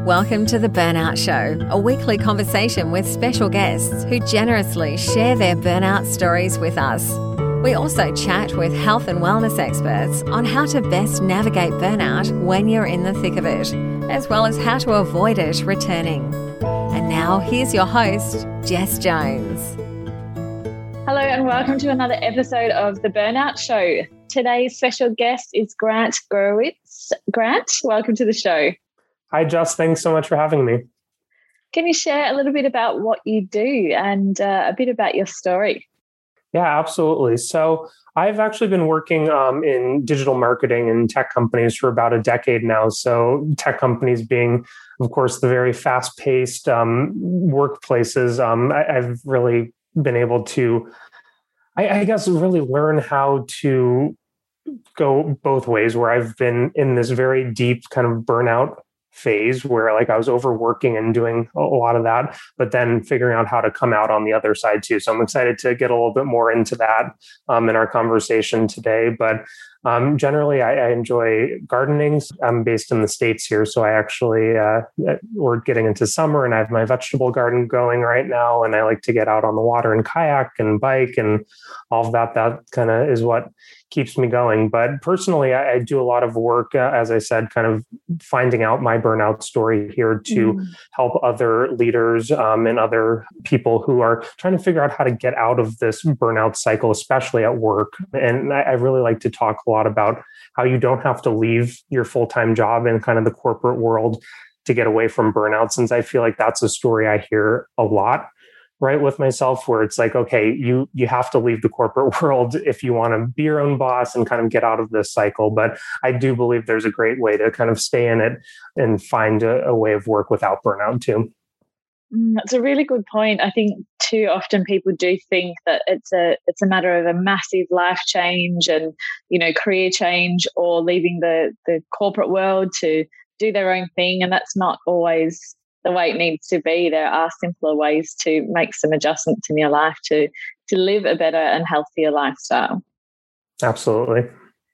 Welcome to The Burnout Show, a weekly conversation with special guests who generously share their burnout stories with us. We also chat with health and wellness experts on how to best navigate burnout when you're in the thick of it, as well as how to avoid it returning. And now, here's your host, Jess Jones. Hello and welcome to another episode of The Burnout Show. Today's special guest is Grant Gurewitz. Grant, welcome to the show. Hi, Jess. Thanks so much for having me. Can you share a little bit about what you do and a bit about your story? Yeah, absolutely. So I've actually been working in digital marketing and tech companies for about a decade now. So tech companies being, of course, the very fast-paced workplaces. I've really been able to, I guess, really learn how to go both ways, where I've been in this very deep kind of burnout phase where like I was overworking and doing a lot of that, but then figuring out how to come out on the other side too. So I'm excited to get a little bit more into that in our conversation today. But generally, I enjoy gardening. I'm based in the States here, so I actually, we're getting into summer and I have my vegetable garden going right now. And I like to get out on the water and kayak and bike and all of that. That kind of is what keeps me going. But personally, I do a lot of work, as I said, kind of finding out my burnout story here to help other leaders and other people who are trying to figure out how to get out of this burnout cycle, especially at work. And I really like to talk a lot about how you don't have to leave your full-time job in kind of the corporate world to get away from burnout, since I feel like that's a story I hear a lot. Right, with myself, where it's like, okay, you have to leave the corporate world if you want to be your own boss and kind of get out of this cycle. But I do believe there's a great way to kind of stay in it and find a way of work without burnout too. That's a really good point. I think too often people do think that it's a matter of a massive life change and, you know, career change or leaving the corporate world to do their own thing, and that's not always the way it needs to be. There are simpler ways to make some adjustments in your life to live a better and healthier lifestyle. Absolutely.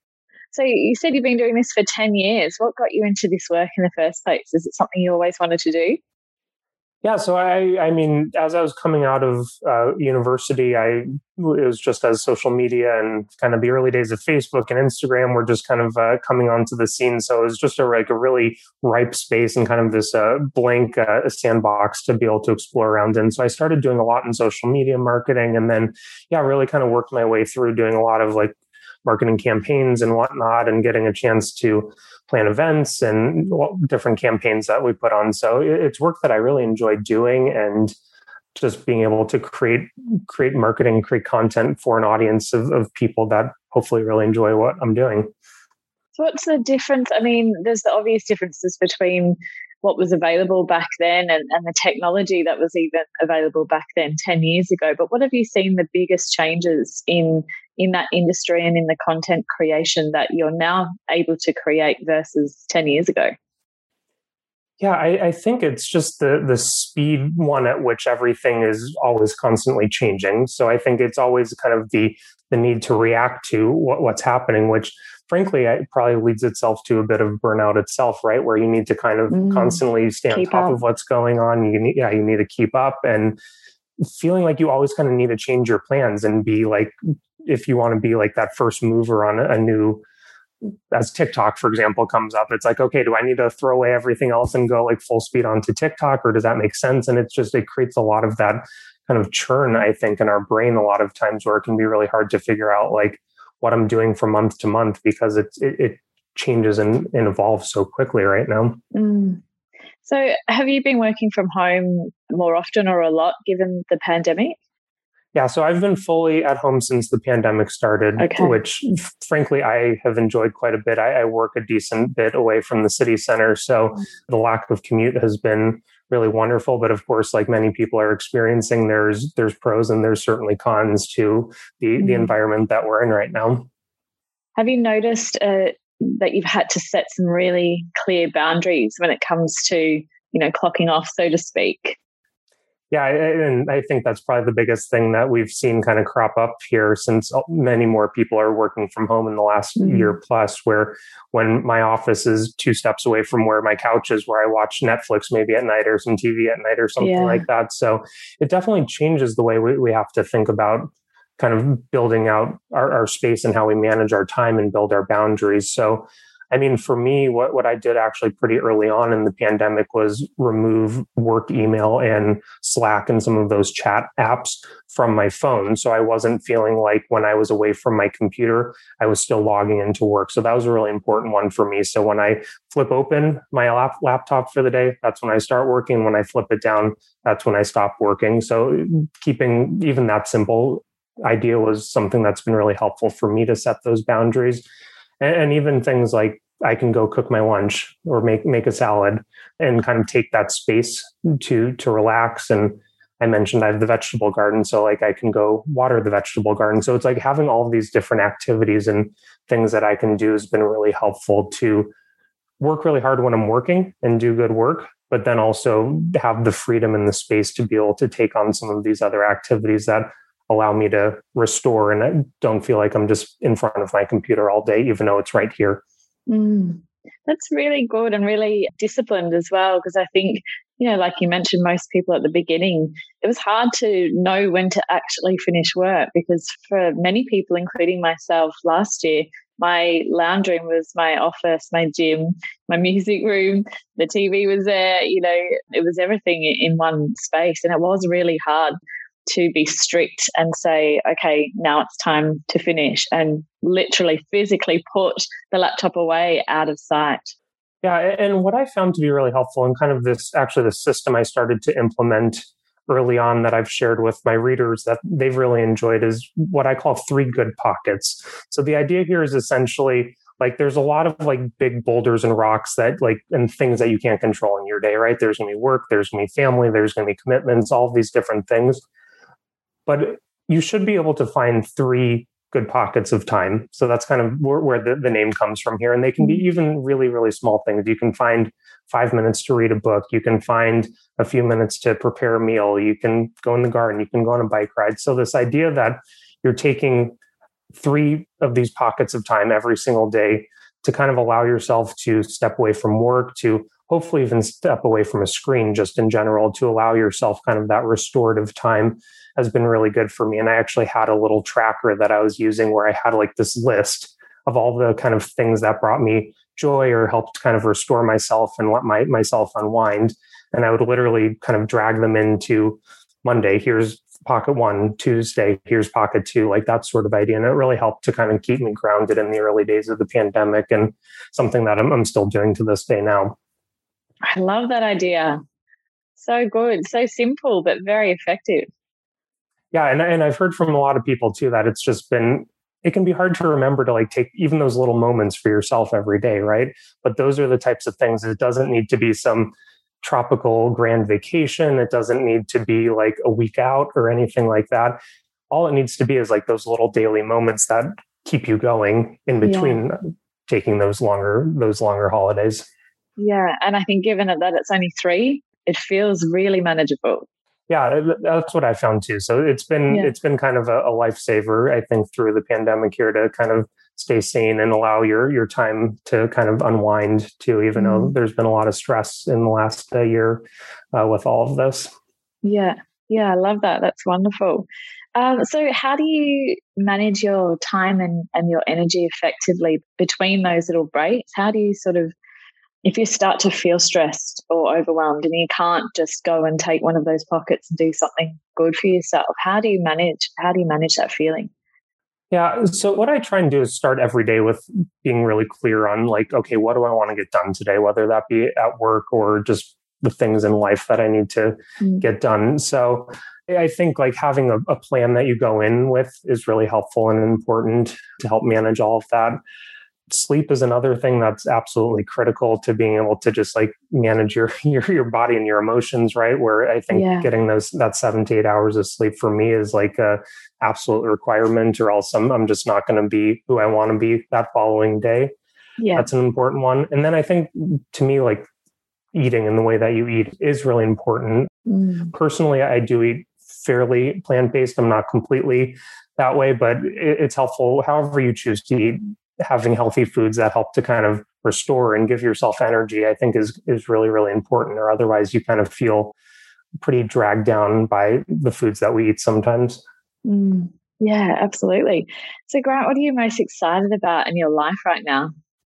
So you said you've been doing this for 10 years. What got you into this work in the first place? Is it something you always wanted to do? Yeah, so I mean, as I was coming out of university, it was just as social media and kind of the early days of Facebook and Instagram were just kind of coming onto the scene. So it was just a really ripe space and kind of this blank sandbox to be able to explore around in. So I started doing a lot in social media marketing, and then really kind of worked my way through doing a lot of like marketing campaigns and whatnot, and getting a chance to plan events and different campaigns that we put on. So it's work that I really enjoy doing, and just being able to create marketing, create content for an audience of people that hopefully really enjoy what I'm doing. So what's the difference? I mean, there's the obvious differences between what was available back then and the technology that was even available back then 10 years ago. But what have you seen the biggest changes in that industry and in the content creation that you're now able to create versus 10 years ago? Yeah, I think it's just the speed one at which everything is always constantly changing. So I think it's always kind of the need to react to what's happening, which frankly, it probably leads itself to a bit of burnout itself, right? Where you need to kind of constantly stay on top of what's going on. You need to keep up, and feeling like you always kind of need to change your plans and be like, if you want to be like that first mover on a new, as TikTok, for example, comes up, it's like, okay, do I need to throw away everything else and go like full speed onto TikTok, or does that make sense? And it creates a lot of that kind of churn, I think, in our brain a lot of times, where it can be really hard to figure out like what I'm doing from month to month, because it changes and evolves so quickly right now. So have you been working from home more often or a lot given the pandemic? Yeah, so I've been fully at home since the pandemic started, which frankly, I have enjoyed quite a bit. I work a decent bit away from the city center, so the lack of commute has been really wonderful. But of course, like many people are experiencing, there's pros and there's certainly cons to the environment that we're in right now. Have you noticed that you've had to set some really clear boundaries when it comes to, you know, clocking off, so to speak? Yeah, and I think that's probably the biggest thing that we've seen kind of crop up here since many more people are working from home in the last year plus, where when my office is 2 steps away from where my couch is, where I watch Netflix maybe at night or some TV at night or something like that. So it definitely changes the way we have to think about kind of building out our space and how we manage our time and build our boundaries. So I mean, for me, what I did actually pretty early on in the pandemic was remove work email and Slack and some of those chat apps from my phone. So I wasn't feeling like when I was away from my computer, I was still logging into work. So that was a really important one for me. So when I flip open my laptop for the day, that's when I start working. When I flip it down, that's when I stop working. So keeping even that simple idea was something that's been really helpful for me to set those boundaries. And even things like I can go cook my lunch or make a salad and kind of take that space to relax. And I mentioned I have the vegetable garden, so like I can go water the vegetable garden. So it's like having all of these different activities and things that I can do has been really helpful to work really hard when I'm working and do good work, but then also have the freedom and the space to be able to take on some of these other activities that allow me to restore, and I don't feel like I'm just in front of my computer all day, even though it's right here. That's really good and really disciplined as well, because I think, like you mentioned, most people at the beginning, it was hard to know when to actually finish work, because for many people, including myself last year, my lounge room was my office, my gym, my music room, the TV was there, it was everything in one space. And it was really hard to be strict and say, okay, now it's time to finish, and literally physically put the laptop away out of sight. Yeah. And what I found to be really helpful, and kind of the system I started to implement early on that I've shared with my readers that they've really enjoyed, is what I call 3 good pockets. So the idea here is essentially like there's a lot of like big boulders and rocks that like, and things that you can't control in your day, right? There's going to be work, there's going to be family, there's going to be commitments, all of these different things. But you should be able to find 3 good pockets of time. So that's kind of where the name comes from here. And they can be even really, really small things. You can find 5 minutes to read a book. You can find a few minutes to prepare a meal. You can go in the garden. You can go on a bike ride. So this idea that you're taking 3 of these pockets of time every single day to kind of allow yourself to step away from work, to hopefully even step away from a screen just in general, to allow yourself kind of that restorative time, has been really good for me. And I actually had a little tracker that I was using where I had like this list of all the kind of things that brought me joy or helped kind of restore myself and let myself unwind. And I would literally kind of drag them into Monday, here's pocket 1, Tuesday, here's pocket 2, like that sort of idea. And it really helped to kind of keep me grounded in the early days of the pandemic, and something that I'm still doing to this day now. I love that idea. So good. So simple, but very effective. Yeah. And I've heard from a lot of people too, that it can be hard to remember to like take even those little moments for yourself every day. Right. But those are the types of things. It doesn't need to be some tropical grand vacation. It doesn't need to be like a week out or anything like that. All it needs to be is like those little daily moments that keep you going in between taking those longer holidays. Yeah. And I think given that it's only 3, it feels really manageable. Yeah, that's what I found too. So it's been kind of a lifesaver, I think, through the pandemic here, to kind of stay sane and allow your time to kind of unwind too, even though there's been a lot of stress in the last year with all of this. Yeah, I love that. That's wonderful. So how do you manage your time and your energy effectively between those little breaks? How do you sort of, if you start to feel stressed or overwhelmed and you can't just go and take one of those pockets and do something good for yourself, how do you manage that feeling? Yeah. So what I try and do is start every day with being really clear on like, okay, what do I want to get done today? Whether that be at work or just the things in life that I need to get done. So I think like having a plan that you go in with is really helpful and important to help manage all of that. Sleep is another thing that's absolutely critical to being able to just like manage your body and your emotions, right? Where I think getting that 7 to 8 hours of sleep for me is like a absolute requirement, or else I'm just not going to be who I want to be that following day. Yeah. That's an important one. And then I think to me, like eating and the way that you eat is really important. Personally, I do eat fairly plant-based. I'm not completely that way, but it's helpful however you choose to eat. Having healthy foods that help to kind of restore and give yourself energy, I think is really, really important. Or otherwise you kind of feel pretty dragged down by the foods that we eat sometimes. Yeah, absolutely. So Grant, what are you most excited about in your life right now?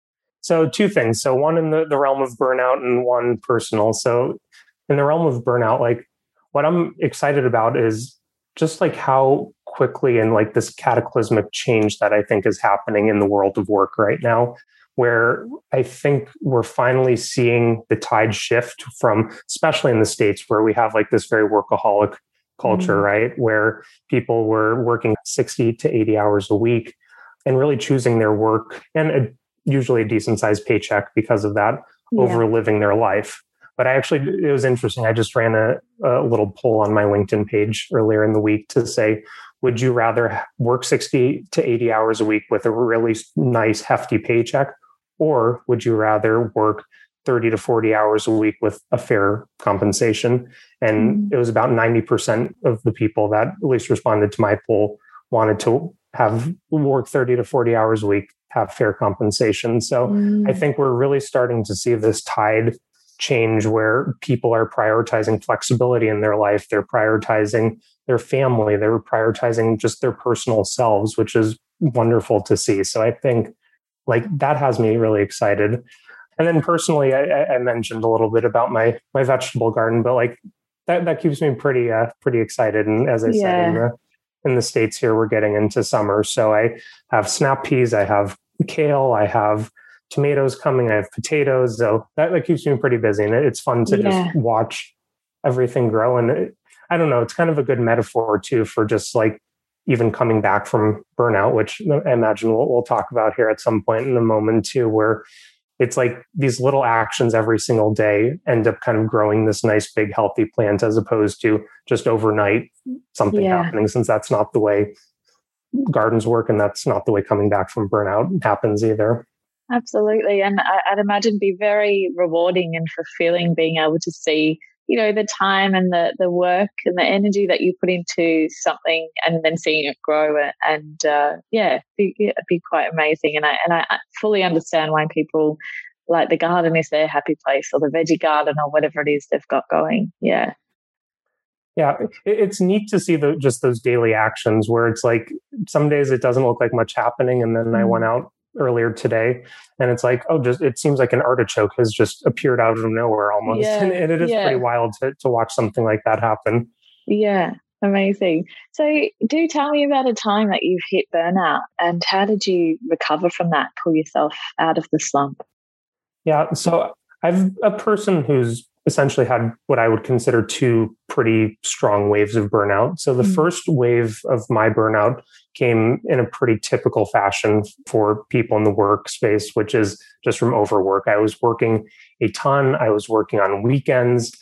So two things. So one in the realm of burnout and one personal. So in the realm of burnout, like what I'm excited about is just like how quickly and like this cataclysmic change that I think is happening in the world of work right now, where I think we're finally seeing the tide shift from, especially in the States where we have like this very workaholic culture, right? Where people were working 60 to 80 hours a week and really choosing their work and usually a decent sized paycheck because of that over living their life. But it was interesting. I just ran a little poll on my LinkedIn page earlier in the week to say, would you rather work 60 to 80 hours a week with a really nice, hefty paycheck? Or would you rather work 30 to 40 hours a week with a fair compensation? And it was about 90% of the people that at least responded to my poll wanted to have work 30 to 40 hours a week, have fair compensation. So I think we're really starting to see this tide change where people are prioritizing flexibility in their life. They're prioritizing their family. They're prioritizing just their personal selves, which is wonderful to see. So I think like that has me really excited. And then personally, I mentioned a little bit about my vegetable garden, but like that keeps me pretty excited. And as I said, in the States here, we're getting into summer. So I have snap peas, I have kale, I have tomatoes coming, I have potatoes. So that keeps me pretty busy. And it's fun to just watch everything grow. And I don't know, it's kind of a good metaphor too for just like even coming back from burnout, which I imagine we'll talk about here at some point in a moment too, where it's like these little actions every single day end up kind of growing this nice, big, healthy plant as opposed to just overnight something happening, since that's not the way gardens work. And that's not the way coming back from burnout happens either. Absolutely. And I'd imagine be very rewarding and fulfilling being able to see, you know, the time and the work and the energy that you put into something and then seeing it grow and it'd be quite amazing. And I fully understand why people like the garden is their happy place, or the veggie garden, or whatever it is they've got going. Yeah. Yeah, it's neat to see just those daily actions where it's like some days it doesn't look like much happening. And then I went out earlier today and it's like, it seems like an artichoke has just appeared out of nowhere almost. Yeah, and it is pretty wild to watch something like that happen. Yeah, amazing. So do tell me about a time that you've hit burnout and how did you recover from that, pull yourself out of the slump? Yeah, so I'm a person who's essentially had what I would consider two pretty strong waves of burnout. So the first wave of my burnout came in a pretty typical fashion for people in the workspace, which is just from overwork. I was working a ton. I was working on weekends.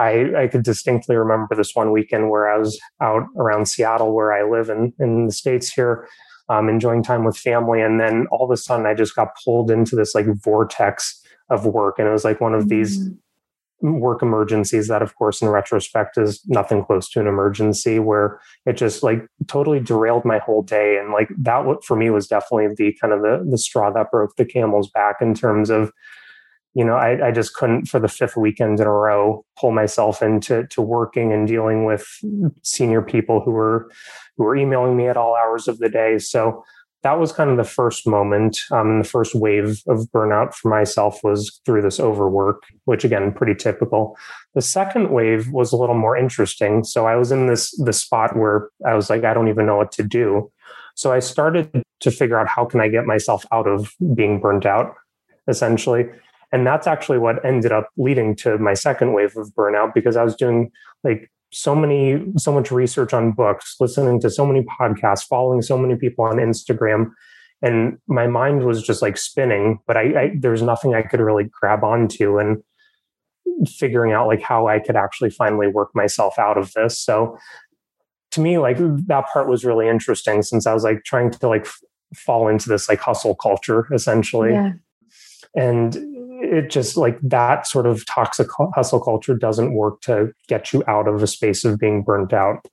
I could distinctly remember this one weekend where I was out around Seattle, where I live in the States here, enjoying time with family. And then all of a sudden I just got pulled into this like vortex of work. And it was like one of these work emergencies that, of course, in retrospect is nothing close to an emergency, where it just like totally derailed my whole day. And like that for me was definitely the kind of the straw that broke the camel's back in terms of, you know, I just couldn't for the fifth weekend in a row pull myself into working and dealing with senior people who were emailing me at all hours of the day. So that was kind of the first moment. The first wave of burnout for myself was through this overwork, which again, pretty typical. The second wave was a little more interesting. So I was in the spot where I was like, I don't even know what to do. So I started to figure out how can I get myself out of being burnt out, essentially. And that's actually what ended up leading to my second wave of burnout, because I was doing like so much research on books, listening to so many podcasts, following so many people on Instagram. And my mind was just like spinning, but there's nothing I could really grab onto, and figuring out like how I could actually finally work myself out of this. So to me, like that part was really interesting, since I was like trying to like fall into this like hustle culture essentially. Yeah. And it just like that sort of toxic hustle culture doesn't work to get you out of a space of being burnt out.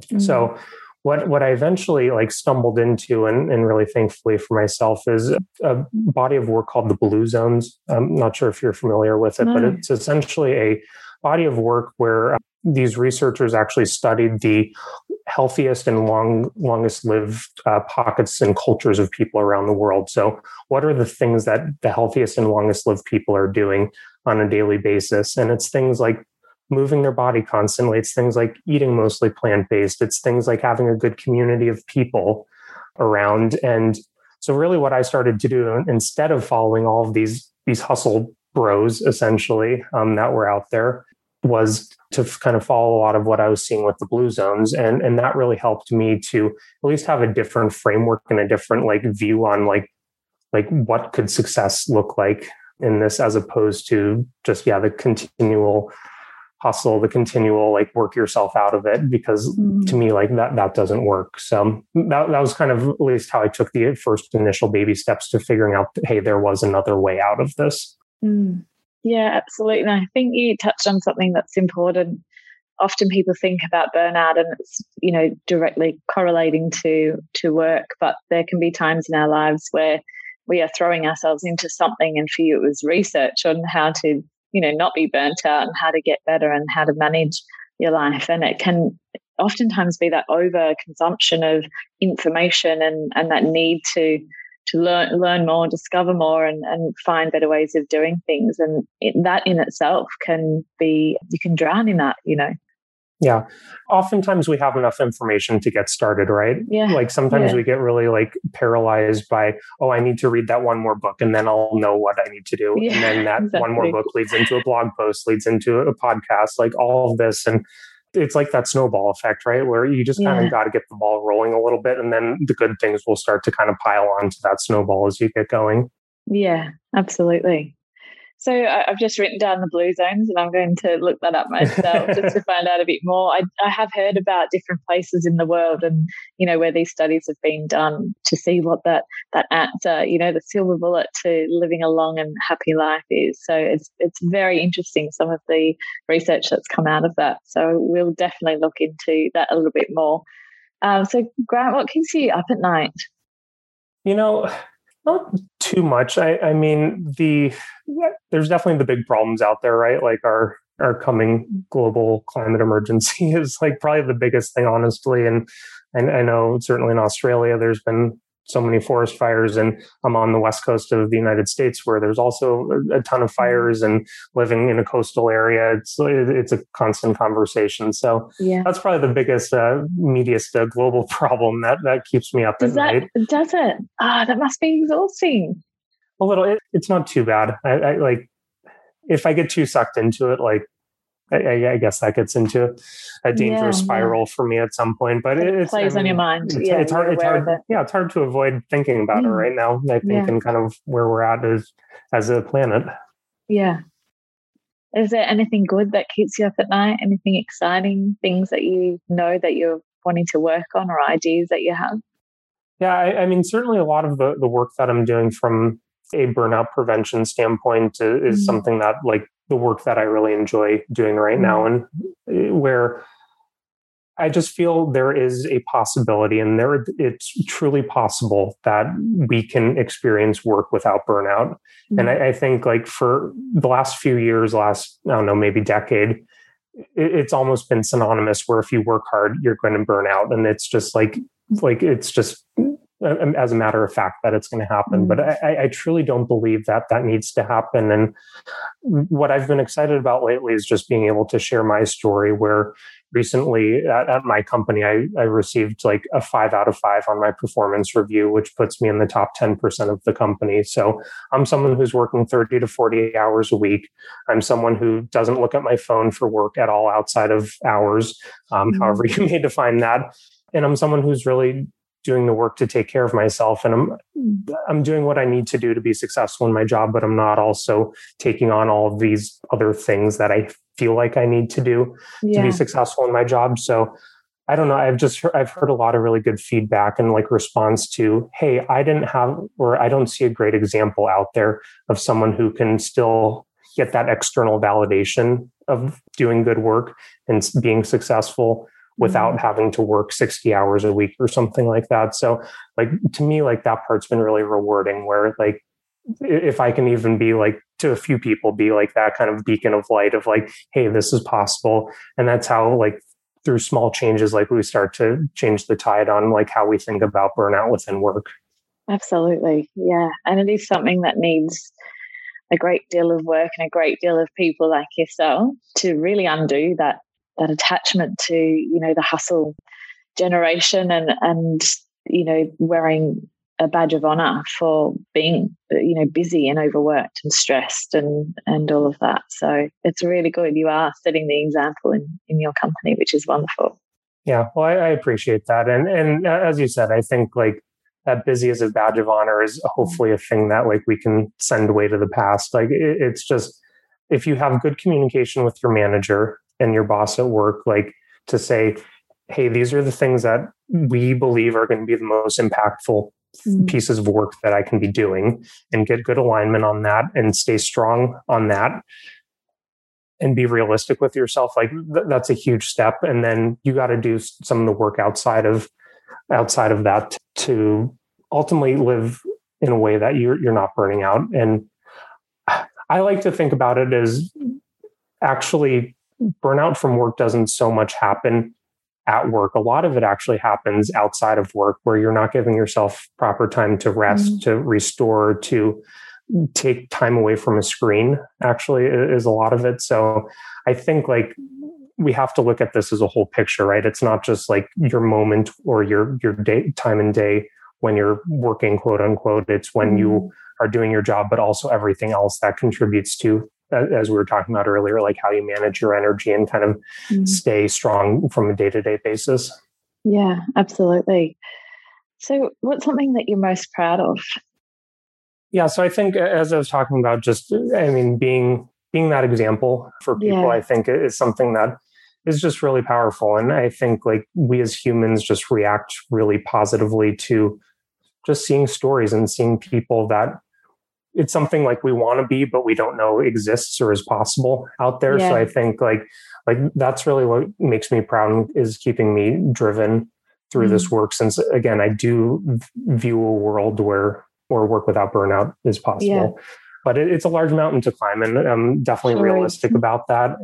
So what I eventually like stumbled into and really thankfully for myself is a body of work called the Blue Zones. I'm not sure if you're familiar with it, but it's essentially a body of work where these researchers actually studied the healthiest and longest lived pockets and cultures of people around the world. So what are the things that the healthiest and longest lived people are doing on a daily basis? And it's things like moving their body constantly. It's things like eating mostly plant-based. It's things like having a good community of people around. And so really what I started to do, instead of following all of these hustle bros, essentially, that were out there, was to kind of follow a lot of what I was seeing with the Blue Zones. And that really helped me to at least have a different framework and a different like view on like what could success look like in this, as opposed to just, the continual hustle, the continual like work yourself out of it, because to me, like that doesn't work. So that was kind of at least how I took the first initial baby steps to figuring out, hey, there was another way out of this. Yeah, absolutely. And I think you touched on something that's important. Often people think about burnout and it's, directly correlating to work, but there can be times in our lives where we are throwing ourselves into something, and for you it was research on how to not be burnt out and how to get better and how to manage your life. And it can oftentimes be that over consumption of information and that need to learn more, discover more, and find better ways of doing things. And that in itself can be, you can drown in that, Yeah. Oftentimes we have enough information to get started, right? Yeah. Like sometimes we get really like paralyzed by, I need to read that one more book and then I'll know what I need to do. Yeah, and then that one more book leads into a blog post, leads into a podcast, like all of this. And it's like that snowball effect, right? Where you just kind of got to get the ball rolling a little bit, and then the good things will start to kind of pile onto that snowball as you get going. Yeah, absolutely. So I've just written down the Blue Zones, and I'm going to look that up myself just to find out a bit more. I have heard about different places in the world, and where these studies have been done to see what that answer, the silver bullet to living a long and happy life is. So it's very interesting, some of the research that's come out of that. So we'll definitely look into that a little bit more. So Grant, what keeps you up at night? Not too much. I mean, there's definitely the big problems out there, right? Like our coming global climate emergency is like probably the biggest thing, honestly. And I know certainly in Australia, there's been so many forest fires, and I'm on the west coast of the United States where there's also a ton of fires, and living in a coastal area, it's a constant conversation. So that's probably the biggest meatiest global problem that keeps me up at night. Does it? That must be exhausting. A little. It's not too bad. I like if I get too sucked into it, like I guess that gets into a dangerous spiral for me at some point. But it plays on your mind. It's hard. It's hard to avoid thinking about it right now. I think, and kind of where we're at as a planet. Yeah. Is there anything good that keeps you up at night? Anything exciting? Things that that you're wanting to work on, or ideas that you have? Yeah, I mean, certainly a lot of the work that I'm doing from a burnout prevention standpoint is something that, like, the work that I really enjoy doing right now, and where I just feel there is a possibility, and it's truly possible that we can experience work without burnout. And I think, like, for the last few years, I don't know, maybe decade, it's almost been synonymous where if you work hard, you're going to burn out. And it's just like it's just as a matter of fact that it's going to happen. But I truly don't believe that needs to happen. And what I've been excited about lately is just being able to share my story, where recently at my company, I received like a 5 out of 5 on my performance review, which puts me in the top 10% of the company. So I'm someone who's working 30 to 40 hours a week. I'm someone who doesn't look at my phone for work at all outside of hours, however you may define that. And I'm someone who's really doing the work to take care of myself. And I'm doing what I need to do to be successful in my job, but I'm not also taking on all of these other things that I feel like I need to do to be successful in my job. So I don't know. I've heard a lot of really good feedback and like response to, hey, I didn't have, or I don't see a great example out there of someone who can still get that external validation of doing good work and being successful without having to work 60 hours a week or something like that. So like, to me, like that part's been really rewarding, where like, if I can even be like, to a few people, be like that kind of beacon of light of like, hey, this is possible. And that's how, like, through small changes, like we start to change the tide on like how we think about burnout within work. Absolutely. Yeah. And it is something that needs a great deal of work and a great deal of people like yourself to really undo that attachment to, the hustle generation and wearing a badge of honor for being, busy and overworked and stressed and all of that. So it's really good. You are setting the example in your company, which is wonderful. Yeah, well, I appreciate that. And as you said, I think like that busy as a badge of honor is hopefully a thing that like we can send away to the past. Like it's just, if you have good communication with your manager and your boss at work, like to say, hey, these are the things that we believe are going to be the most impactful pieces of work that I can be doing, and get good alignment on that and stay strong on that and be realistic with yourself. Like that's a huge step. And then you got to do some of the work outside of that to ultimately live in a way that you're not burning out. And I like to think about it as actually burnout from work doesn't so much happen at work. A lot of it actually happens outside of work, where you're not giving yourself proper time to rest, to restore, to take time away from a screen, actually is a lot of it. So I think like we have to look at this as a whole picture, right? It's not just like your moment or your day, time and day when you're working, quote unquote. It's when you are doing your job, but also everything else that contributes to, as we were talking about earlier, like how you manage your energy and kind of stay strong from a day-to-day basis. Yeah, absolutely. So what's something that you're most proud of? Yeah, so I think, as I was talking about, just, I mean, being that example for people, I think is something that is just really powerful. And I think like we as humans just react really positively to just seeing stories and seeing people that it's something like we want to be, but we don't know exists or is possible out there. So I think like that's really what makes me proud, is keeping me driven through this work. Since again, I do view a world where work without burnout is possible, but it's a large mountain to climb, and I'm definitely realistic about that.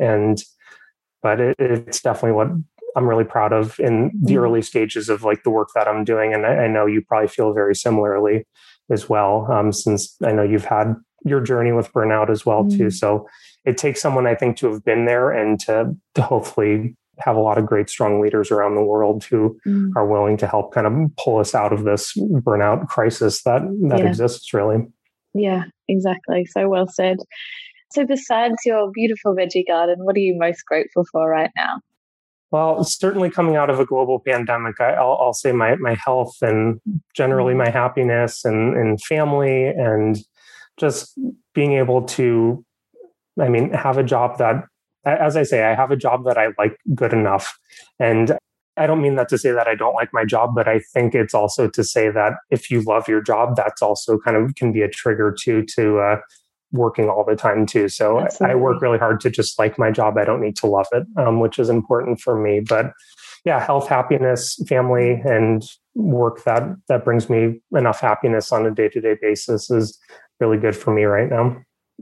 But it's definitely what I'm really proud of in the early stages of like the work that I'm doing. And I know you probably feel very similarly as well, since I know you've had your journey with burnout as well too. So it takes someone, I think, to have been there and to hopefully have a lot of great, strong leaders around the world who are willing to help kind of pull us out of this burnout crisis that exists, really. Yeah, exactly. So well said. So besides your beautiful veggie garden, what are you most grateful for right now? Well, certainly coming out of a global pandemic, I'll say my health and generally my happiness and family, and just being able to, I mean, have a job that, as I say, I have a job that I like good enough. And I don't mean that to say that I don't like my job, but I think it's also to say that if you love your job, that's also kind of can be a trigger to working all the time too. So I work really hard to just like my job. I don't need to love it, which is important for me. But yeah, health, happiness, family, and work that brings me enough happiness on a day-to-day basis is really good for me right now.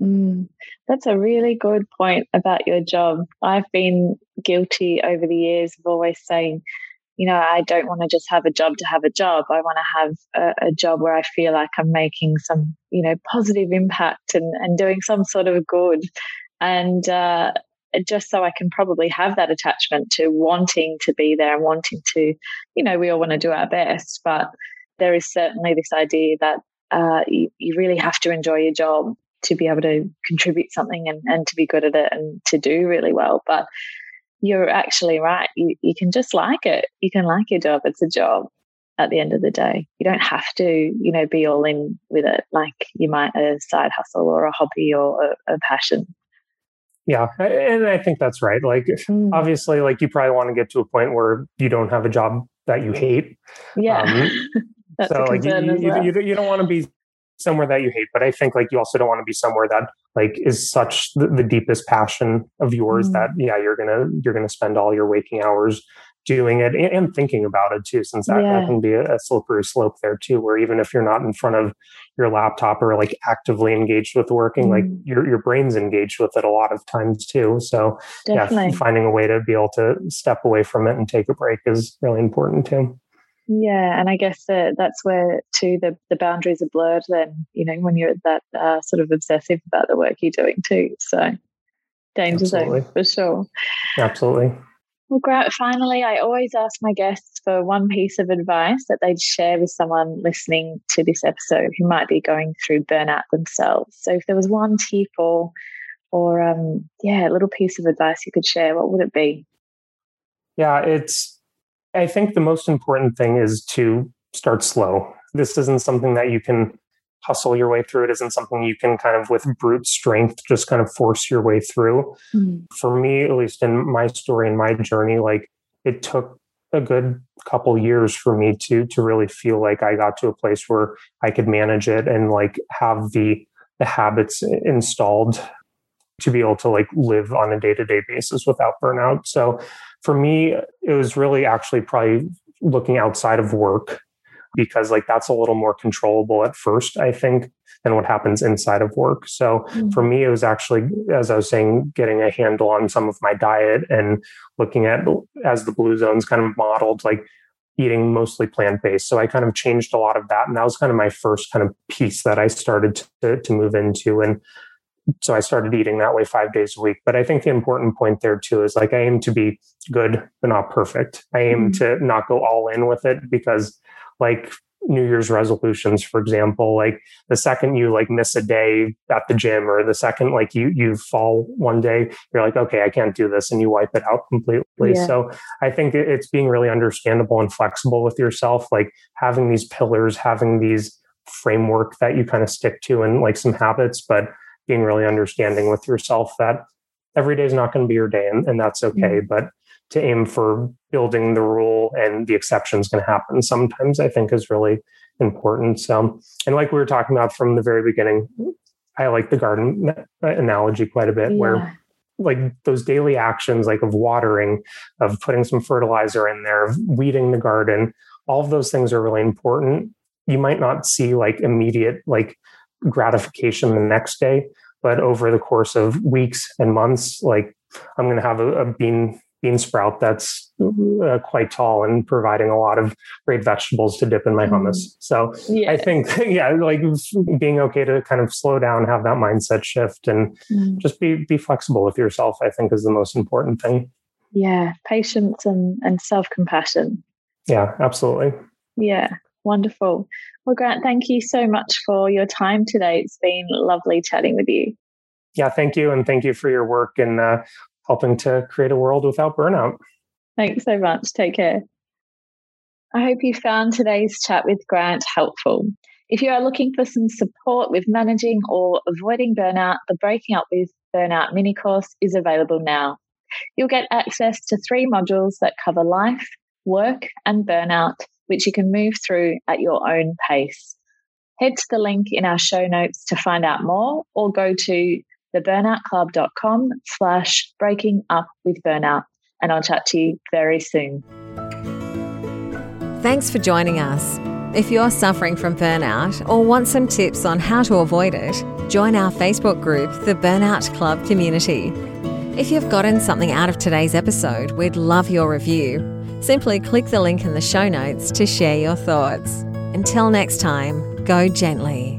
That's a really good point about your job. I've been guilty over the years of always saying, I don't want to just have a job to have a job. I want to have a job where I feel like I'm making some, positive impact and doing some sort of good. And just so I can probably have that attachment to wanting to be there and wanting to, we all want to do our best. But there is certainly this idea that you really have to enjoy your job to be able to contribute something and to be good at it and to do really well. But you're actually right. You can just like it. You can like your job. It's a job at the end of the day. You don't have to, be all in with it like you might a side hustle or a hobby or a passion. Yeah. And I think that's right. Like, obviously, like you probably want to get to a point where you don't have a job that you hate. Yeah. That's so a concern as well. you don't want to be somewhere that you hate, but I think like you also don't want to be somewhere that like is such the deepest passion of yours that you're gonna spend all your waking hours doing it and thinking about it too, since that can be a slippery slope there too, where even if you're not in front of your laptop or like actively engaged with working, like your brain's engaged with it a lot of times too. So finding a way to be able to step away from it and take a break is really important too. Yeah, and I guess that's where too the boundaries are blurred then, when you're that sort of obsessive about the work you're doing too. So danger zone for sure. Absolutely. Well, Grant, finally, I always ask my guests for one piece of advice that they'd share with someone listening to this episode who might be going through burnout themselves. So if there was one tip or a little piece of advice you could share, what would it be? Yeah, I think the most important thing is to start slow. This isn't something that you can hustle your way through. It isn't something you can kind of with brute strength just kind of force your way through. For me, at least in my story and my journey, like it took a good couple years for me to really feel like I got to a place where I could manage it and like have the habits installed to be able to like live on a day-to-day basis without burnout. So for me, it was really actually probably looking outside of work, because like that's a little more controllable at first, I think, than what happens inside of work. So for me, it was actually, as I was saying, getting a handle on some of my diet and looking at, as the Blue Zones kind of modeled, like eating mostly plant-based. So I kind of changed a lot of that. And that was kind of my first kind of piece that I started to move into. And so I started eating that way 5 days a week. But I think the important point there too is like I aim to be good, but not perfect. I aim to not go all in with it, because like New Year's resolutions, for example, like the second you like miss a day at the gym, or the second like you fall one day, you're like, okay, I can't do this, and you wipe it out completely. So I think it's being really understandable and flexible with yourself, like having these pillars, having these framework that you kind of stick to, and like some habits, but being really understanding with yourself that every day is not going to be your day, and that's okay. But to aim for building the rule, and the exception is going to happen sometimes, I think is really important. So, and like we were talking about from the very beginning, I like the garden analogy quite a bit, where like those daily actions, like of watering, of putting some fertilizer in there, of weeding the garden, all of those things are really important. You might not see like immediate like gratification the next day, but over the course of weeks and months, like I'm going to have a bean sprout that's quite tall and providing a lot of great vegetables to dip in my hummus. So I think, like being okay to kind of slow down, have that mindset shift, and just be flexible with yourself, I think is the most important thing. Yeah. Patience and self-compassion. Yeah, absolutely. Yeah. Wonderful. Well, Grant, thank you so much for your time today. It's been lovely chatting with you. Yeah, thank you. And thank you for your work and helping to create a world without burnout. Thanks so much. Take care. I hope you found today's chat with Grant helpful. If you are looking for some support with managing or avoiding burnout, the Breaking Up with Burnout mini course is available now. You'll get access to 3 modules that cover life, work, and burnout, which you can move through at your own pace. Head to the link in our show notes to find out more, or go to theburnoutklub.com/breakingupwithburnout, and I'll chat to you very soon. Thanks for joining us. If you're suffering from burnout or want some tips on how to avoid it, join our Facebook group, The Burnout Club Community. If you've gotten something out of today's episode, we'd love your review. Simply click the link in the show notes to share your thoughts. Until next time, go gently.